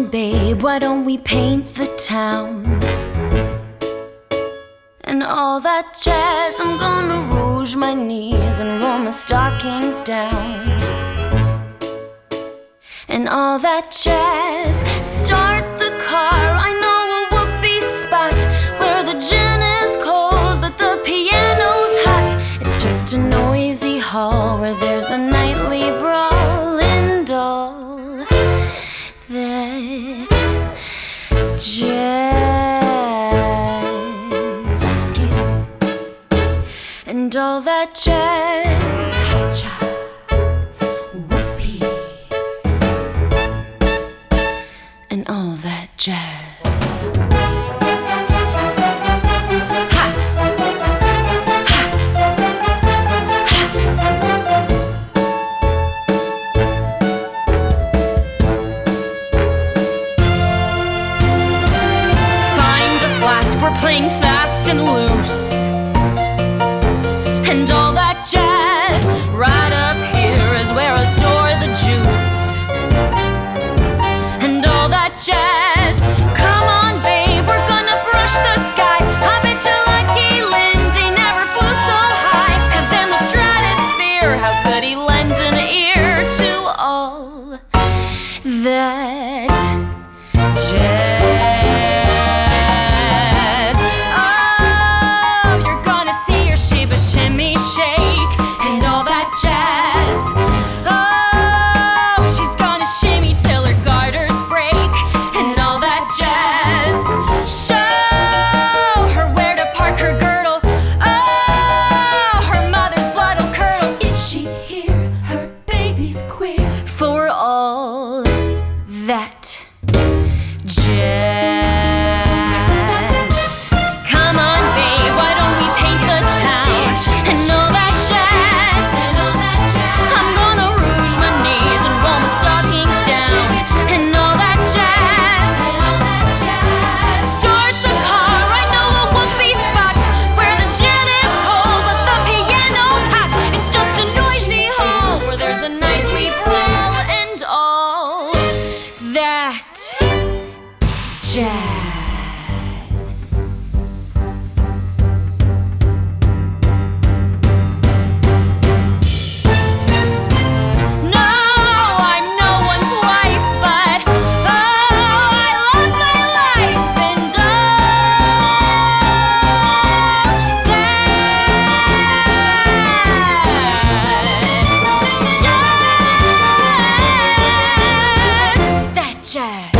on, babe, why don't we paint the town? And all that jazz, I'm gonna rouge my knees and roll my stockings down. And all that jazz, start the car, I know a whoopee spot where the gin is cold but the piano's hot. It's just a noisy hall where there's a nightly brawl and all that jazz. And all that jazz, ha-cha, whoopee, and all that jazz. Ha! Ha! Ha! Find a flask, we're playing fast and loose. And all that jazz, right up here is where I store the juice. And all that jazz, come on babe, we're gonna brush the sky. I bet you lucky Lindy never flew so high, 'cause in the stratosphere, how could he lend an ear to all that jazz? For all that jazz. Come on, babe, why don't we paint the town? And all that jazz. I'm gonna rouge my knees and roll my stockings down. And all that jazz. Start the car, I know a whoopee spot where the gin is cold but the piano's hot. It's just a noisy hall where there's a nightly brawl and all that jazz. No, I'm no one's wife, but oh, I love my life and all that jazz. That jazz.